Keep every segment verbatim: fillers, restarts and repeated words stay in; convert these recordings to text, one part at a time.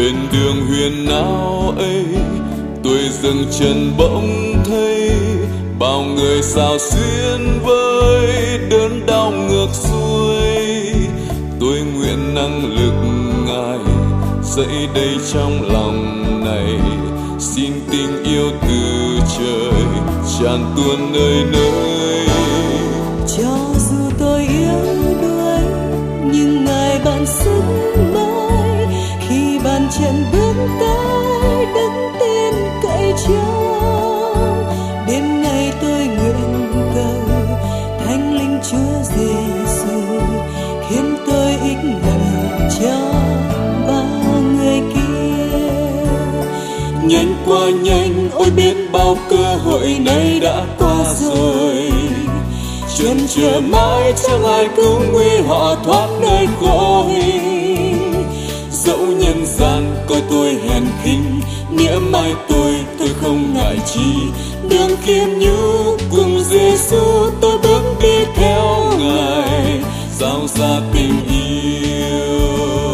bên đường huyền áo ấy, tôi dừng chân bỗng thấy bao người xao xuyên với đớn đau ngược xuôi. Tôi nguyện năng lực Ngài dậy đây trong lòng này, xin tình yêu từ trời tràn tuôn nơi nơi. Cho dù tôi yếu đuối nhưng Ngài ban sức mới, khi bàn chân bước tới đứng tin cậy trông. Đêm nay tôi nguyện cầu Thánh Linh Chúa Giêsu khiến tôi ích lợi cho bao người kia. Nhanh qua nhanh, ôi biết bao cơ hội này đã qua rồi. Chân chờ mãi chẳng ai cứu nguy họ thoát nơi khổ hình. Dẫu nhân gian coi tôi hèn khinh, nghĩa mai tôi tôi không ngại chi. Đường khiêm nhũ cùng Giêsu tôi bước đi theo Ngài, giao ra tình yêu.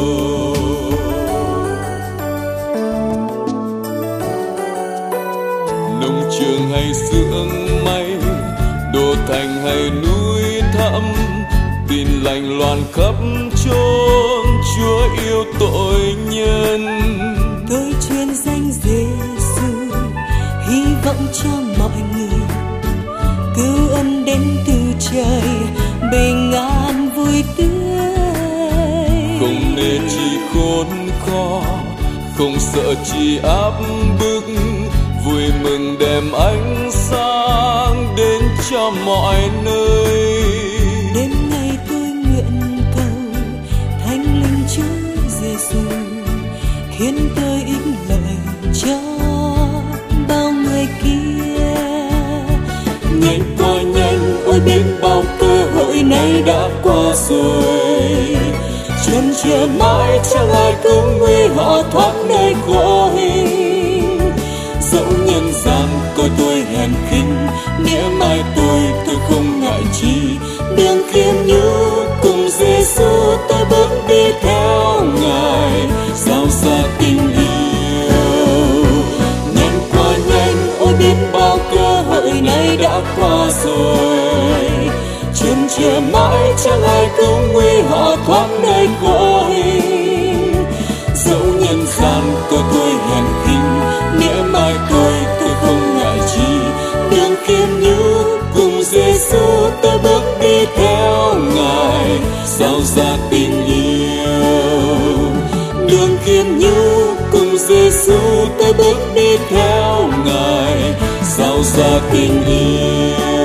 Nông trường hay sương may, đô thành hay núi thẳm, tin lành loan khắp chốn, Chúa yêu tội nhân. Tôi truyền danh Giêsu, hy vọng cho mọi người, cứu ân đến từ trời, bình an vui tươi. Không nề chi khốn khó, không sợ chi áp bức, vui mừng đem ánh sáng đến cho mọi nơi. Đêm nay tôi nguyện cầu Thánh Linh Chúa Giêsu khiến tôi ích lợi cho bao người kia. Nhanh qua nhanh, ôi biết bao cơ hội này đã qua rồi. Chân chờ mãi chẳng ai cứu nguy họ thoát nơi khổ hình. Dẫu nhân gian coi tôi hèn khinh, nghĩa mai tôi tôi không ngại chi. Đường khiêm nhũ cùng Giêsu tôi bước đi theo Ngài, giao ra tình yêu. Nhanh qua nhanh, ôi biết bao cơ hội này đã qua rồi. Chân chờ mãi chẳng ai cứu nguy họ thoát nơi khổ hình. Dẫu nhân gian coi tôi hèn khinh, nghĩa mai tôi tôi không ngại chi. Đường khiêm nhũ cùng Giêsu tôi bước đi theo Ngài, giao ra tình yêu. Đường khiêm nhũ cùng Giêsu tôi bước đi theo Ngài, giao ra tình yêu.